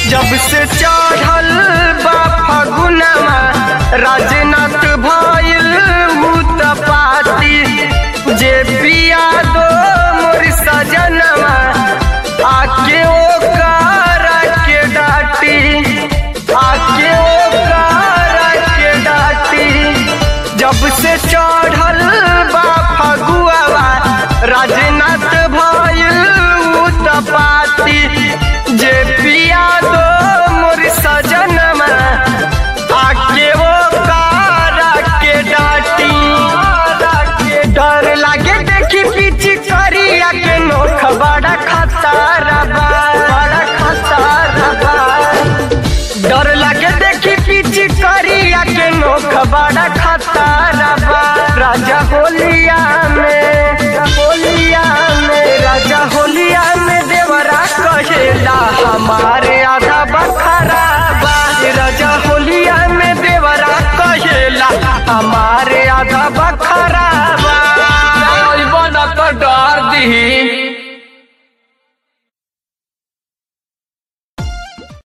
जब से चढ़ल बा फगुनमा राजनाथ भइल भूत पाती जे पिया दो मोर सजनमा आके ओकर के डाटी आके ओकर के डाटी जब से चढ़ल बा फगुआ राजनाथ भइल भूत पाती जे पिया दो मोर सजनमा आके वो कारा के डाटी डर लागे देखी पीछे करिया के नोख बड़ा खतरा बा बड़ा खतरा बा डर लागे देखी पीछे करिया के नोख बड़ा खतरा बा राजा होली